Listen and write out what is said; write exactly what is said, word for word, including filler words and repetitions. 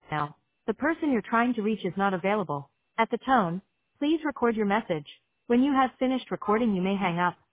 Now, the person you're trying to reach is not available. At the tone, please record your message. When you have finished recording, you may hang up.